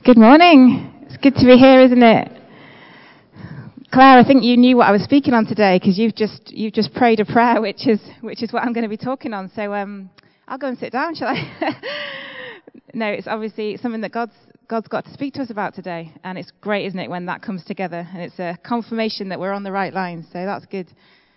Good morning. It's good to be here, isn't it? Claire, I think you knew what I was speaking on today because you've just prayed a prayer, which is what I'm going to be talking on. So I'll go and sit down, shall I? No, it's obviously something that God's got to speak to us about today, and it's great, isn't it, when that comes together, and it's a confirmation that we're on the right line. So that's good.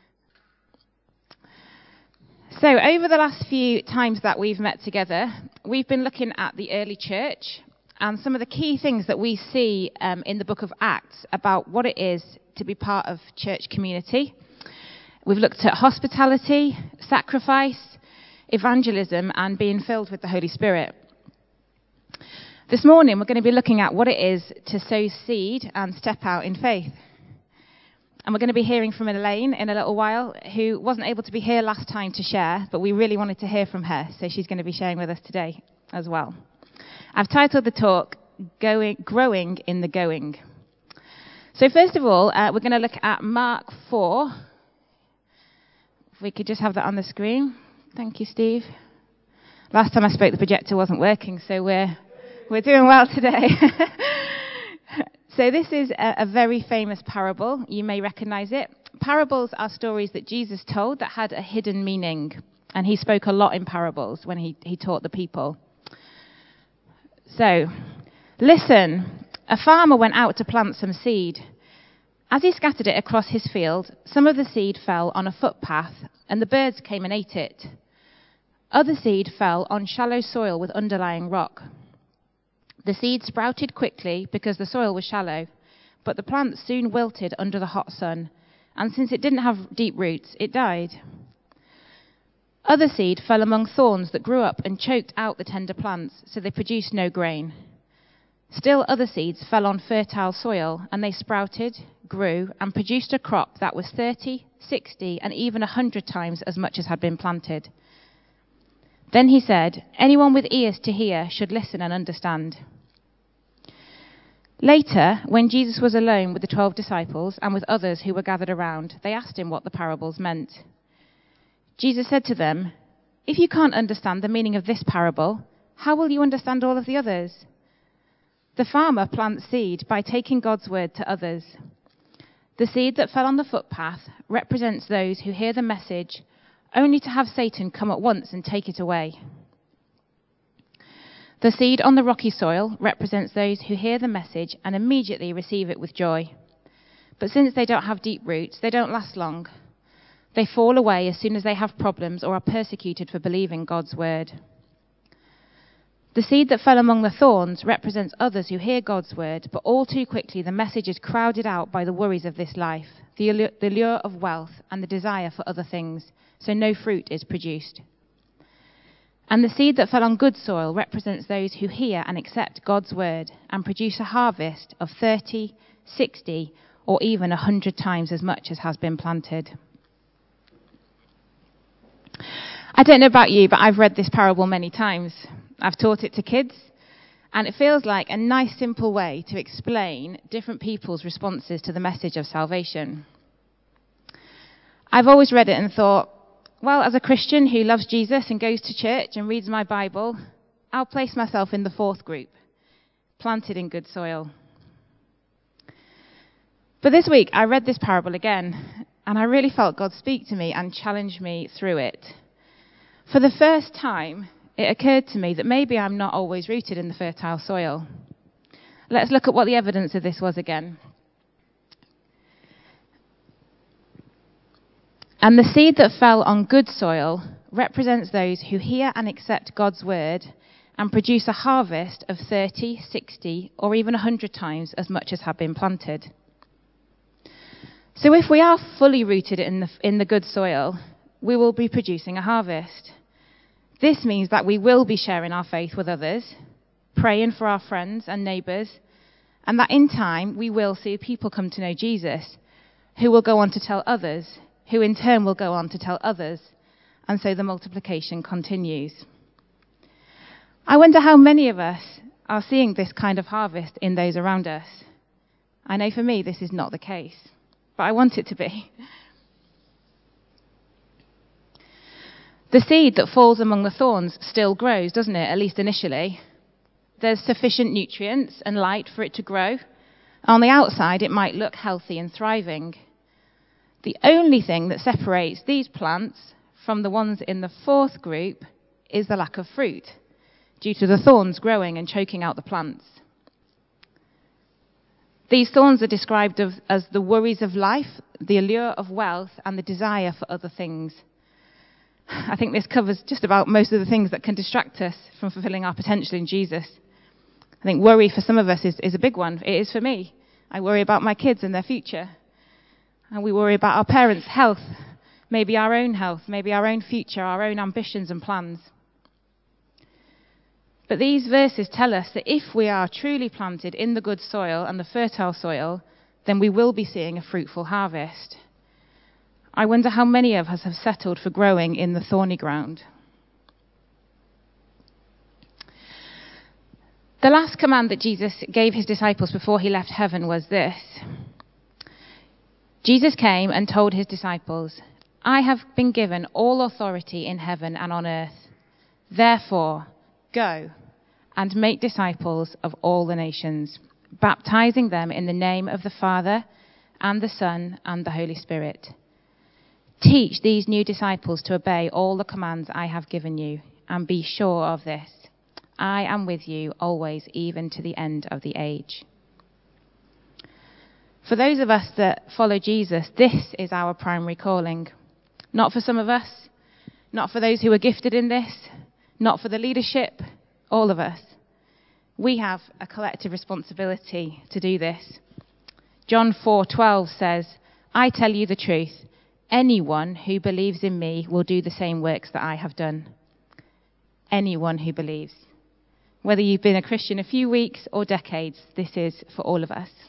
So over the last few times that we've met together, we've been looking at the early church and some of the key things that we see in the book of Acts about what it is to be part of church community. We've looked at hospitality, sacrifice, evangelism, and being filled with the Holy Spirit. This morning, we're going to be looking at what it is to sow seed and step out in faith. And we're going to be hearing from Elaine in a little while, who wasn't able to be here last time to share, but we really wanted to hear from her, so she's going to be sharing with us today as well. I've titled the talk, Growing in the Going. So first of all, we're going to look at Mark 4. If we could just have that on the screen. Thank you, Steve. Last time I spoke, the projector wasn't working, so we're doing well today. So this is a very famous parable. You may recognize it. Parables are stories that Jesus told that had a hidden meaning, and he spoke a lot in parables when he taught the people. So, listen, a farmer went out to plant some seed. As he scattered it across his field, some of the seed fell on a footpath, and the birds came and ate it. Other seed fell on shallow soil with underlying rock. The seed sprouted quickly because the soil was shallow, but the plant soon wilted under the hot sun, and since it didn't have deep roots, it died. Other seed fell among thorns that grew up and choked out the tender plants, so they produced no grain. Still other seeds fell on fertile soil, and they sprouted, grew, and produced a crop that was 30, 60, and even 100 times as much as had been planted. Then he said, "Anyone with ears to hear should listen and understand." Later, when Jesus was alone with the 12 disciples and with others who were gathered around, they asked him what the parables meant. Jesus said to them, "If you can't understand the meaning of this parable, how will you understand all of the others? The farmer plants seed by taking God's word to others. The seed that fell on the footpath represents those who hear the message, only to have Satan come at once and take it away. The seed on the rocky soil represents those who hear the message and immediately receive it with joy. But since they don't have deep roots, they don't last long. They fall away as soon as they have problems or are persecuted for believing God's word. The seed that fell among the thorns represents others who hear God's word, but all too quickly the message is crowded out by the worries of this life, the lure of wealth, and the desire for other things, so no fruit is produced. And the seed that fell on good soil represents those who hear and accept God's word and produce a harvest of 30, 60, or even 100 times as much as has been planted. I don't know about you, but I've read this parable many times. I've taught it to kids, and it feels like a nice, simple way to explain different people's responses to the message of salvation. I've always read it and thought, well, as a Christian who loves Jesus and goes to church and reads my Bible, I'll place myself in the fourth group, planted in good soil. But this week, I read this parable again, and I really felt God speak to me and challenge me through it. For the first time, it occurred to me that maybe I'm not always rooted in the fertile soil. Let's look at what the evidence of this was again. And the seed that fell on good soil represents those who hear and accept God's word and produce a harvest of 30, 60, or even 100 times as much as had been planted. So if we are fully rooted in the good soil, we will be producing a harvest. This means that we will be sharing our faith with others, praying for our friends and neighbours, and that in time we will see people come to know Jesus, who will go on to tell others, who in turn will go on to tell others, and so the multiplication continues. I wonder how many of us are seeing this kind of harvest in those around us. I know for me this is not the case, but I want it to be. The seed that falls among the thorns still grows, doesn't it? At least initially. There's sufficient nutrients and light for it to grow. On the outside, it might look healthy and thriving. The only thing that separates these plants from the ones in the fourth group is the lack of fruit, due to the thorns growing and choking out the plants. These thorns are described as the worries of life, the allure of wealth, and the desire for other things. I think this covers just about most of the things that can distract us from fulfilling our potential in Jesus. I think worry for some of us is a big one. It is for me. I worry about my kids and their future. And we worry about our parents' health, maybe our own health, maybe our own future, our own ambitions and plans. But these verses tell us that if we are truly planted in the good soil and the fertile soil, then we will be seeing a fruitful harvest. I wonder how many of us have settled for growing in the thorny ground. The last command that Jesus gave his disciples before he left heaven was this. Jesus came and told his disciples, "I have been given all authority in heaven and on earth. Therefore, go and make disciples of all the nations, baptizing them in the name of the Father and the Son and the Holy Spirit. Teach these new disciples to obey all the commands I have given you, and be sure of this: I am with you always, even to the end of the age." For those of us that follow Jesus, this is our primary calling. Not for some of us, not for those who are gifted in this, not for the leadership, all of us. We have a collective responsibility to do this. John 4:12 says, "I tell you the truth. Anyone who believes in me will do the same works that I have done." Anyone who believes. Whether you've been a Christian a few weeks or decades, this is for all of us.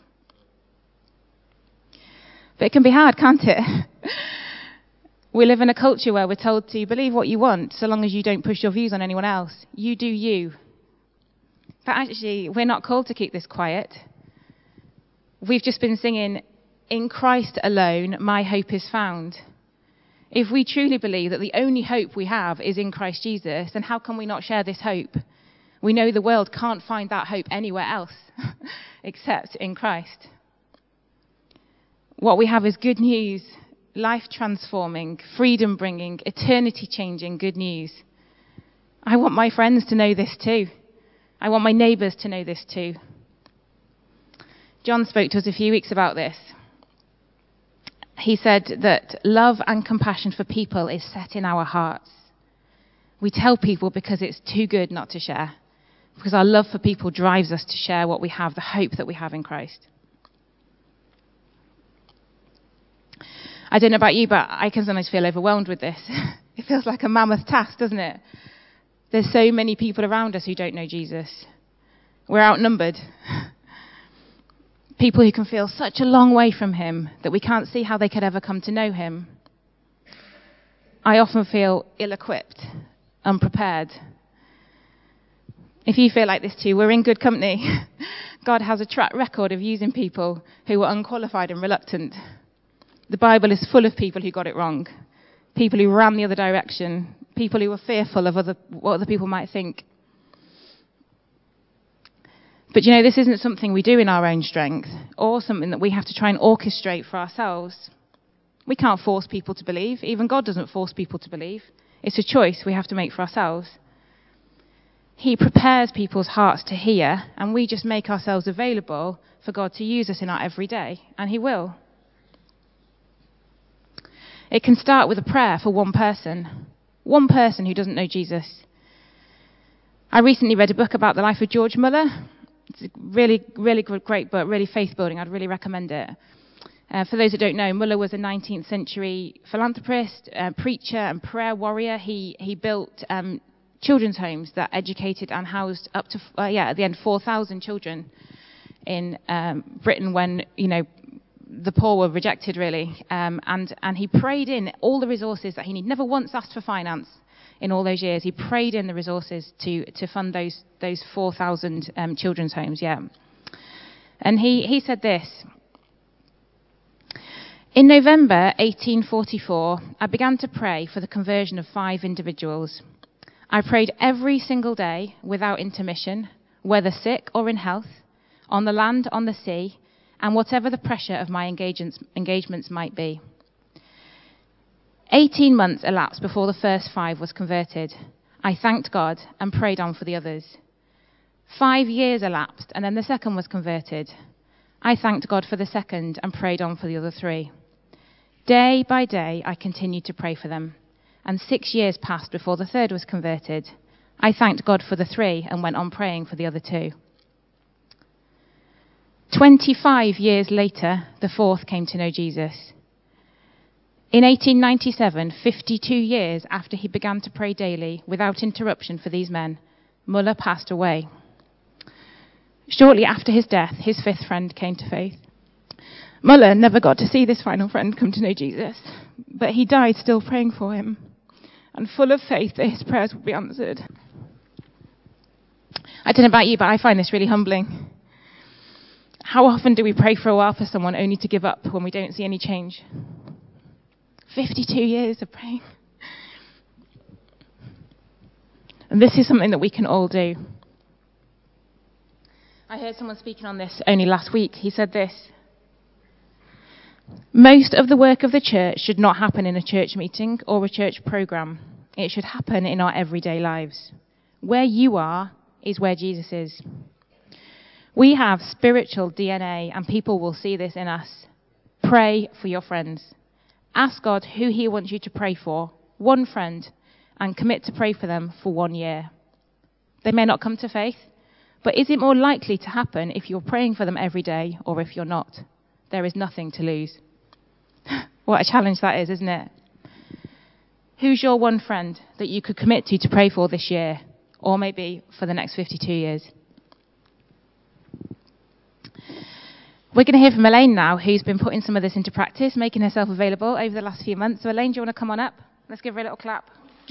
But it can be hard, can't it? We live in a culture where we're told to believe what you want, so long as you don't push your views on anyone else. You do you. But actually, we're not called to keep this quiet. We've just been singing, "In Christ alone, my hope is found." If we truly believe that the only hope we have is in Christ Jesus, then how can we not share this hope? We know the world can't find that hope anywhere else except in Christ. What we have is good news, life-transforming, freedom-bringing, eternity-changing good news. I want my friends to know this too. I want my neighbours to know this too. John spoke to us a few weeks about this. He said that love and compassion for people is set in our hearts. We tell people because it's too good not to share, because our love for people drives us to share what we have, the hope that we have in Christ. I don't know about you, but I can sometimes feel overwhelmed with this. It feels like a mammoth task, doesn't it? There's so many people around us who don't know Jesus. We're outnumbered. People who can feel such a long way from him that we can't see how they could ever come to know him. I often feel ill-equipped, unprepared. If you feel like this too, we're in good company. God has a track record of using people who are unqualified and reluctant. The Bible is full of people who got it wrong, people who ran the other direction, people who were fearful of what other people might think. But you know, this isn't something we do in our own strength, or something that we have to try and orchestrate for ourselves. We can't force people to believe. Even God doesn't force people to believe. It's a choice we have to make for ourselves. He prepares people's hearts to hear, and we just make ourselves available for God to use us in our everyday, and he will. It can start with a prayer for one person who doesn't know Jesus. I recently read a book about the life of George Muller. It's a really, really great book, really faith-building. I'd really recommend it. For those who don't know, Muller was a 19th century philanthropist, preacher and prayer warrior. He built children's homes that educated and housed up to, at the end, 4,000 children in Britain when, the poor were rejected, really. And he prayed in all the resources that he needed. Never once asked for finance in all those years. He prayed in the resources to fund those 4,000 children's homes, And he said this: "In November 1844, I began to pray for the conversion of 5 individuals. I prayed every single day without intermission, whether sick or in health, on the land, on the sea, and whatever the pressure of my engagements might be. 18 months elapsed before the first 5 was converted. I thanked God and prayed on for the others. 5 years elapsed, and then the second was converted. I thanked God for the second and prayed on for the other 3. Day by day, I continued to pray for them, and 6 years passed before the third was converted. I thanked God for the 3 and went on praying for the other 2. 25 years later, the fourth came to know Jesus. In 1897, 52 years after he began to pray daily without interruption for these men, Muller passed away. Shortly after his death, his 5th friend came to faith. Muller never got to see this final friend come to know Jesus, but he died still praying for him and full of faith that his prayers would be answered. I don't know about you, but I find this really humbling. How often do we pray for a while for someone only to give up when we don't see any change? 52 years of praying. And this is something that we can all do. I heard someone speaking on this only last week. He said this: most of the work of the church should not happen in a church meeting or a church program. It should happen in our everyday lives. Where you are is where Jesus is. We have spiritual DNA, and people will see this in us. Pray for your friends. Ask God who he wants you to pray for, one friend, and commit to pray for them for 1 year. They may not come to faith, but is it more likely to happen if you're praying for them every day or if you're not? There is nothing to lose. What a challenge that is, isn't it? Who's your one friend that you could commit to pray for this year, or maybe for the next 52 years? We're going to hear from Elaine now, who's been putting some of this into practice, making herself available over the last few months. So Elaine, do you want to come on up? Let's give her a little clap.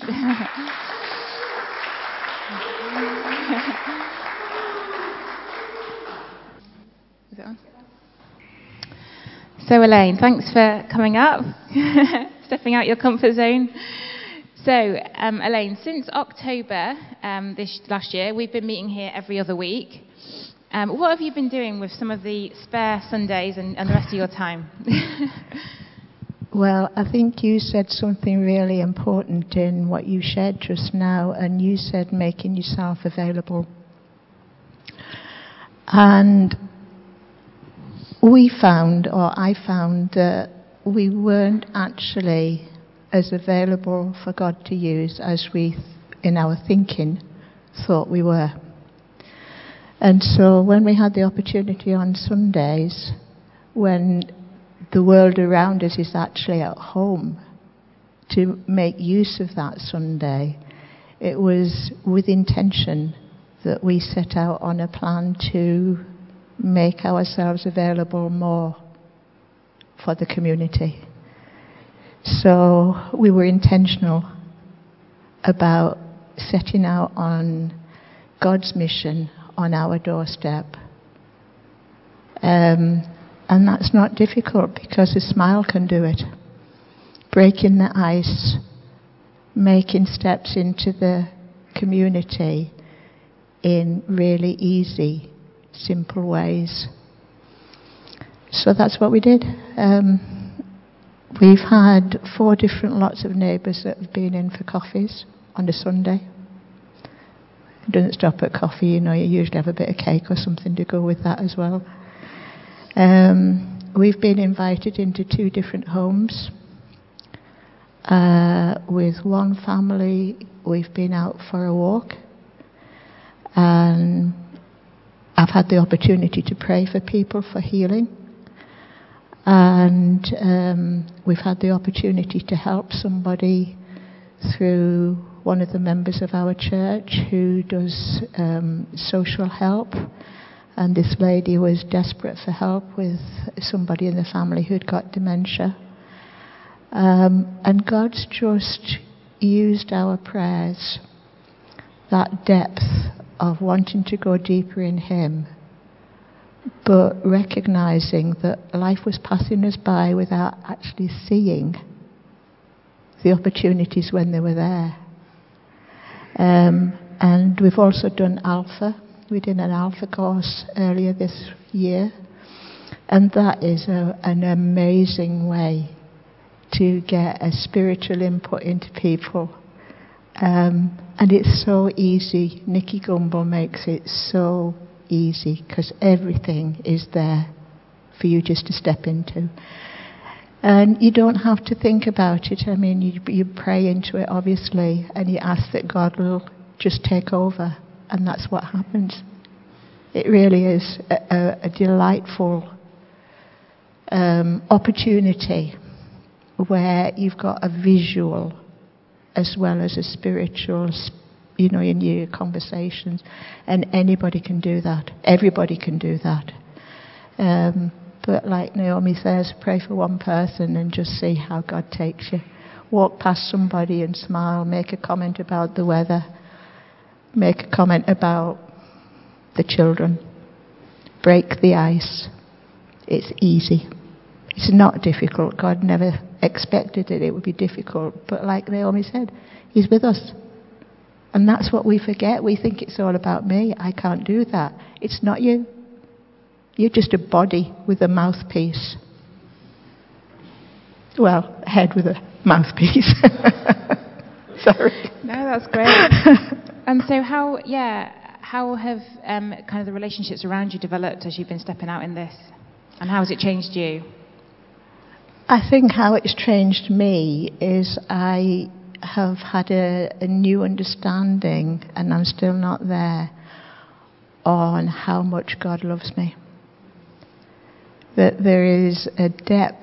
Is it on? So Elaine, thanks for coming up, stepping out your comfort zone. So Elaine, since October this last year, we've been meeting here every other week. What have you been doing with some of the spare Sundays and the rest of your time? Well, I think you said something really important in what you shared just now, and you said making yourself available. And I found that we weren't actually as available for God to use as we, in our thinking, thought we were. And so when we had the opportunity on Sundays, when the world around us is actually at home, to make use of that Sunday, it was with intention that we set out on a plan to make ourselves available more for the community. So we were intentional about setting out on God's mission on our doorstep. And that's not difficult, because a smile can do it. Breaking the ice, making steps into the community in really easy, simple ways. So that's what we did. We've had 4 different lots of neighbours that have been in for coffees on a Sunday. It doesn't stop at coffee, you usually have a bit of cake or something to go with that as well. We've been invited into 2 different homes. With one family, we've been out for a walk, and I've had the opportunity to pray for people for healing. And we've had the opportunity to help somebody through one of the members of our church who does social help. And this lady was desperate for help with somebody in the family who'd got dementia. And God's just used our prayers, that depth of wanting to go deeper in Him, but recognizing that life was passing us by without actually seeing the opportunities when they were there. And we've also done Alpha, We did an Alpha course earlier this year. And that is an amazing way to get a spiritual input into people. And it's so easy. Nicky Gumbel makes it so easy because everything is there for you just to step into. And you don't have to think about it. I mean, you pray into it, obviously, and you ask that God will just take over. And that's what happens. It really is a delightful opportunity where you've got a visual as well as a spiritual, in your conversations, and anybody can do that. Everybody can do that. But like Naomi says, pray for one person and just see how God takes you. Walk past somebody and smile, make a comment about the weather, make a comment about the children, break the ice. It's easy. It's not difficult. God never expected it would be difficult. But like Naomi said, He's with us. And that's what we forget. We think it's all about me. I can't do that. It's not you. You're just a body with a mouthpiece. Well, a head with a mouthpiece. Sorry. No, that's great. And so how have kind of the relationships around you developed as you've been stepping out in this? And how has it changed you? I think how it's changed me is I have had a new understanding, and I'm still not there, on how much God loves me. That there is a depth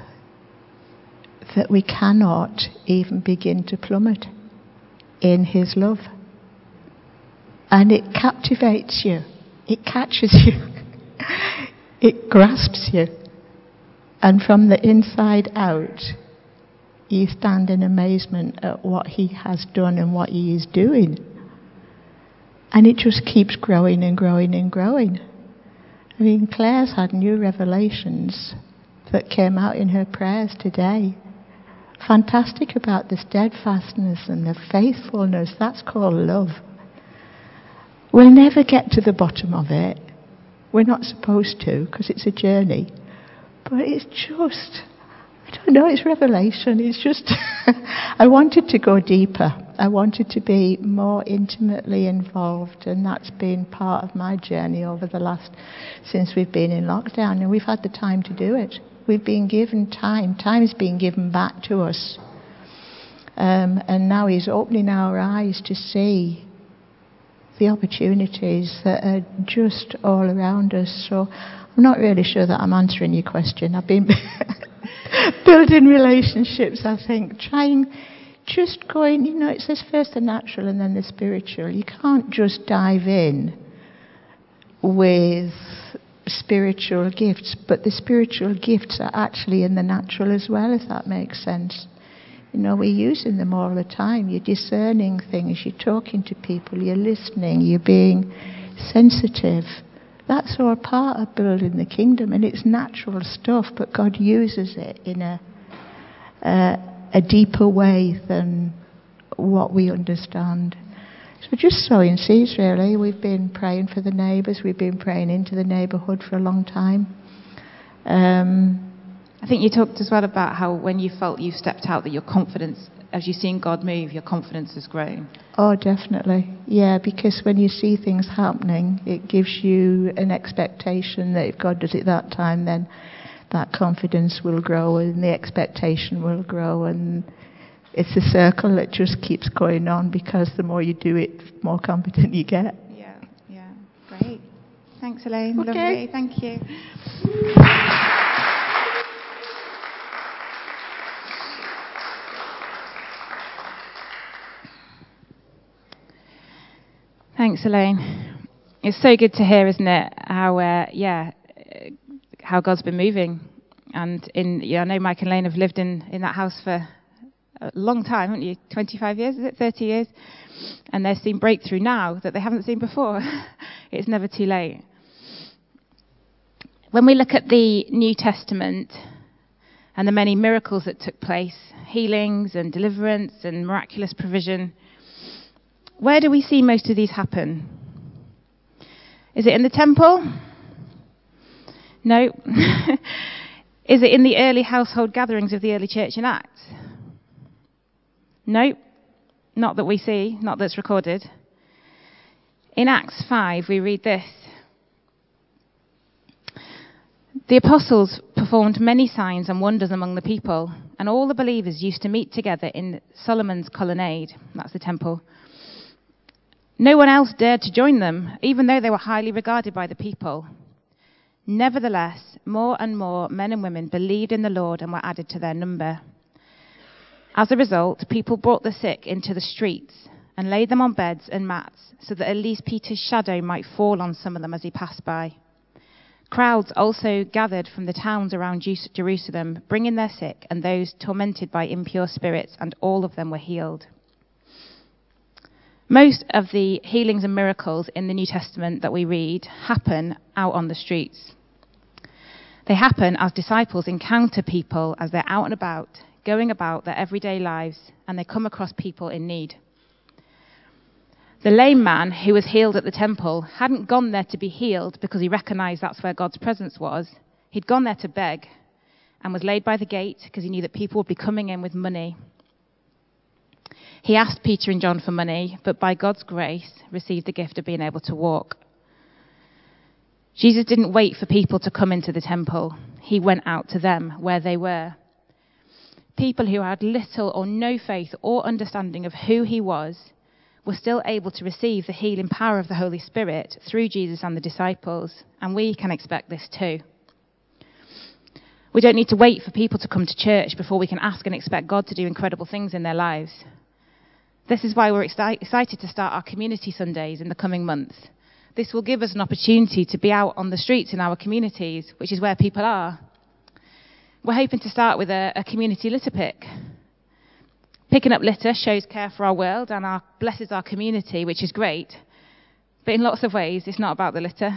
that we cannot even begin to plummet in His love. And it captivates you. It catches you. It grasps you. And from the inside out, you stand in amazement at what He has done and what He is doing. And it just keeps growing and growing and growing. I mean, Claire's had new revelations that came out in her prayers today. Fantastic about the steadfastness and the faithfulness. That's called love. We'll never get to the bottom of it. We're not supposed to, because it's a journey. But it's just, I don't know, it's revelation. It's just, I wanted to go deeper. I wanted to be more intimately involved, and that's been part of my journey over the last, since we've been in lockdown, and we've had the time to do it. We've been given time. Time is being given back to us. And now He's opening our eyes to see the opportunities that are just all around us. So I'm not really sure that I'm answering your question. I've been building relationships, I think, just going, it says first the natural and then the spiritual. You can't just dive in with spiritual gifts, but the spiritual gifts are actually in the natural as well, if that makes sense. We're using them all the time. You're discerning things, you're talking to people, you're listening, you're being sensitive. That's all part of building the kingdom, and it's natural stuff, but God uses it in a deeper way than what we understand. So just sowing seeds, really. We've been praying for the neighbours. We've been praying into the neighbourhood for a long time. I think you talked as well about how when you felt you stepped out, that your confidence, as you've seen God move, your confidence has grown. Oh, definitely. Yeah, because when you see things happening, it gives you an expectation that if God does it that time, then that confidence will grow and the expectation will grow, and it's a circle that just keeps going on, because the more you do it, the more confident you get. Yeah. Great. Thanks, Elaine. Okay. Lovely. Thank you. Thanks, Elaine. It's so good to hear, isn't it, how God's been moving. And I know Mike and Elaine have lived in that house for a long time, haven't you? 25 years, is it? 30 years? And they're seeing breakthrough now that they haven't seen before. It's never too late. When we look at the New Testament and the many miracles that took place, healings and deliverance and miraculous provision, where do we see most of these happen? Is it in the temple? No. Is it in the early household gatherings of the early church in Acts? No. Not that we see, not that's recorded. In Acts 5, we read this. The apostles performed many signs and wonders among the people, and all the believers used to meet together in Solomon's colonnade. That's the temple. No one else dared to join them, even though they were highly regarded by the people. Nevertheless, more and more men and women believed in the Lord and were added to their number. As a result, people brought the sick into the streets and laid them on beds and mats so that at least Peter's shadow might fall on some of them as he passed by. Crowds also gathered from the towns around Jerusalem, bringing their sick and those tormented by impure spirits, and all of them were healed. Most of the healings and miracles in the New Testament that we read happen out on the streets. They happen as disciples encounter people as they're out and about, going about their everyday lives, and they come across people in need. The lame man who was healed at the temple hadn't gone there to be healed because he recognized that's where God's presence was. He'd gone there to beg and was laid by the gate because he knew that people would be coming in with money. He asked Peter and John for money, but by God's grace received the gift of being able to walk. Jesus didn't wait for people to come into the temple. He went out to them where they were. People who had little or no faith or understanding of who he was were still able to receive the healing power of the Holy Spirit through Jesus and the disciples, and we can expect this too. We don't need to wait for people to come to church before we can ask and expect God to do incredible things in their lives. This is why we're excited to start our community Sundays in the coming months. This will give us an opportunity to be out on the streets in our communities, which is where people are. We're hoping to start with a community litter pick. Picking up litter shows care for our world and blesses our community, which is great. But in lots of ways, it's not about the litter.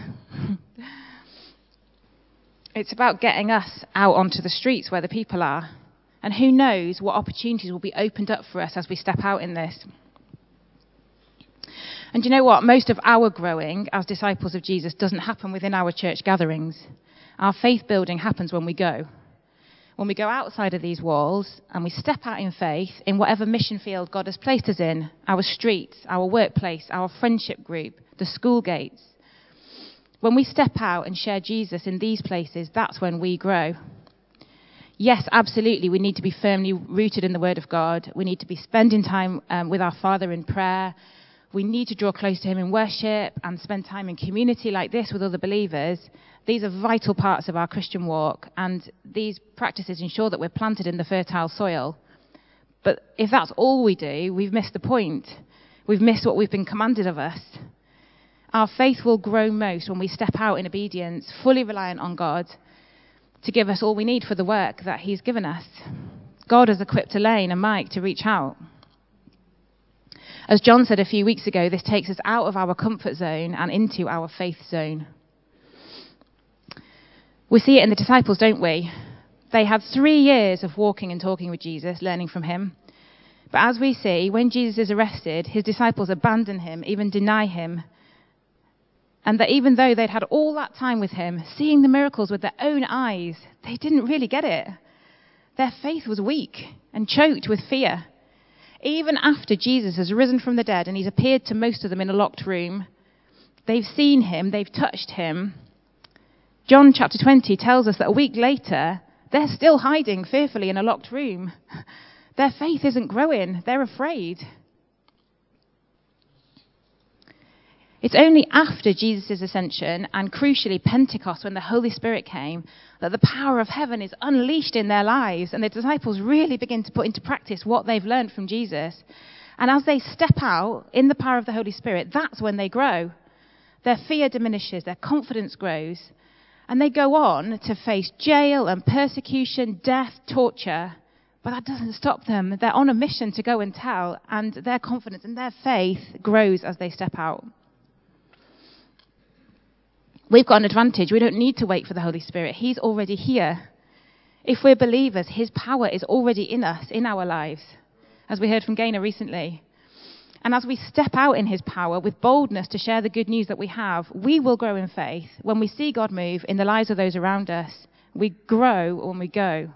It's about getting us out onto the streets where the people are. And who knows what opportunities will be opened up for us as we step out in this. And you know what? Most of our growing as disciples of Jesus doesn't happen within our church gatherings. Our faith building happens when we go. When we go outside of these walls and we step out in faith in whatever mission field God has placed us in, our streets, our workplace, our friendship group, the school gates. When we step out and share Jesus in these places, that's when we grow. Yes, absolutely, we need to be firmly rooted in the Word of God. We need to be spending time with our Father in prayer. We need to draw close to him in worship and spend time in community like this with other believers. These are vital parts of our Christian walk, and these practices ensure that we're planted in the fertile soil. But if that's all we do, we've missed the point. We've missed what we've been commanded of us. Our faith will grow most when we step out in obedience, fully reliant on God to give us all we need for the work that he's given us. God has equipped Elaine and Mike to reach out. As John said a few weeks ago, this takes us out of our comfort zone and into our faith zone. We see it in the disciples, don't we? They had 3 years of walking and talking with Jesus, learning from him. But as we see, when Jesus is arrested, his disciples abandon him, even deny him. And that even though they'd had all that time with him, seeing the miracles with their own eyes, they didn't really get it. Their faith was weak and choked with fear. Even after Jesus has risen from the dead and he's appeared to most of them in a locked room, they've seen him, they've touched him. John chapter 20 tells us that a week later, they're still hiding fearfully in a locked room. Their faith isn't growing. They're afraid. It's only after Jesus' ascension and crucially Pentecost, when the Holy Spirit came, that the power of heaven is unleashed in their lives and the disciples really begin to put into practice what they've learned from Jesus. And as they step out in the power of the Holy Spirit, that's when they grow. Their fear diminishes, their confidence grows, and they go on to face jail and persecution, death, torture. But that doesn't stop them. They're on a mission to go and tell, and their confidence and their faith grows as they step out. We've got an advantage. We don't need to wait for the Holy Spirit. He's already here. If we're believers, his power is already in us, in our lives, as we heard from Gaynor recently. And as we step out in his power with boldness to share the good news that we have, we will grow in faith. When we see God move in the lives of those around us, we grow when we go.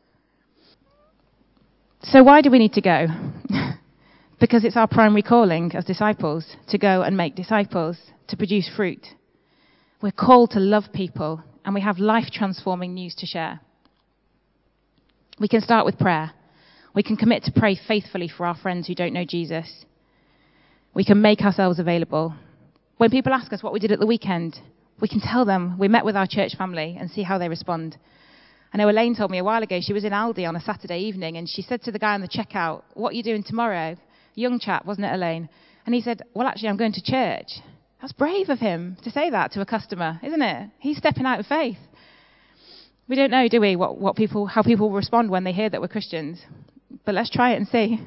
So why do we need to go? Because it's our primary calling as disciples, to go and make disciples, to produce fruit. We're called to love people, and we have life-transforming news to share. We can start with prayer. We can commit to pray faithfully for our friends who don't know Jesus. We can make ourselves available. When people ask us what we did at the weekend, we can tell them we met with our church family and see how they respond. I know Elaine told me a while ago she was in Aldi on a Saturday evening, and she said to the guy on the checkout, "What are you doing tomorrow?" Young chap, wasn't it, Elaine? And he said, "Well, actually, I'm going to church." That's brave of him to say that to a customer, isn't it? He's stepping out in faith. We don't know, do we, how people respond when they hear that we're Christians. But let's try it and see.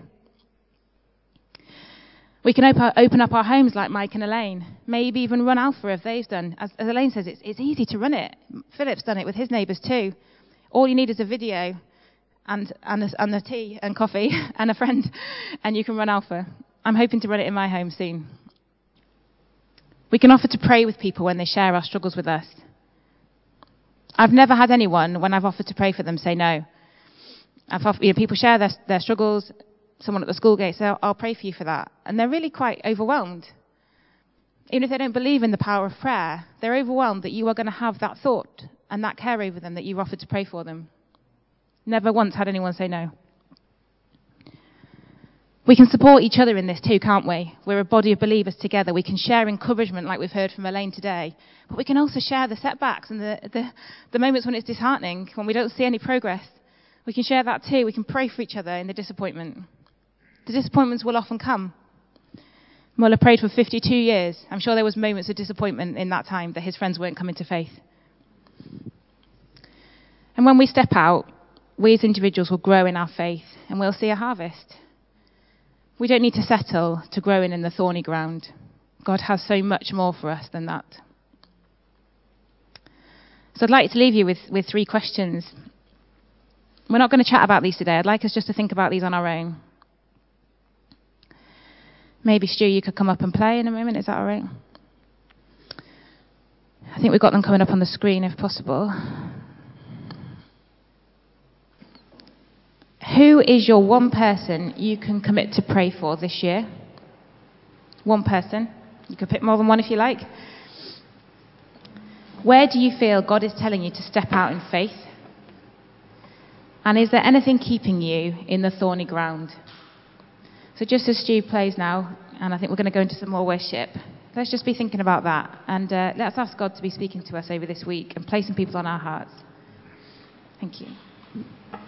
We can open up our homes like Mike and Elaine. Maybe even run Alpha if they've done. As Elaine says, it's easy to run it. Philip's done it with his neighbours too. All you need is a video and a tea and coffee and a friend, and you can run Alpha. I'm hoping to run it in my home soon. We can offer to pray with people when they share our struggles with us. I've never had anyone, when I've offered to pray for them, say no. People share their struggles. Someone at the school gate says, "I'll pray for you for that." And they're really quite overwhelmed. Even if they don't believe in the power of prayer, they're overwhelmed that you are going to have that thought and that care over them, that you've offered to pray for them. Never once had anyone say no. We can support each other in this too, can't we? We're a body of believers together. We can share encouragement like we've heard from Elaine today. But we can also share the setbacks and the moments when it's disheartening, when we don't see any progress. We can share that too. We can pray for each other in the disappointment. The disappointments will often come. Muller prayed for 52 years. I'm sure there was moments of disappointment in that time that his friends weren't coming to faith. And when we step out, we as individuals will grow in our faith and we'll see a harvest. We don't need to settle to growing in the thorny ground. God has so much more for us than that. So I'd like to leave you with 3 questions. We're not going to chat about these today. I'd like us just to think about these on our own. Maybe, Stu, you could come up and play in a moment. Is that all right? I think we've got them coming up on the screen if possible. Who is your one person you can commit to pray for this year? One person. You could pick more than one if you like. Where do you feel God is telling you to step out in faith? And is there anything keeping you in the thorny ground? So just as Stu plays now, and I think we're going to go into some more worship, let's just be thinking about that. And let's ask God to be speaking to us over this week and placing people on our hearts. Thank you.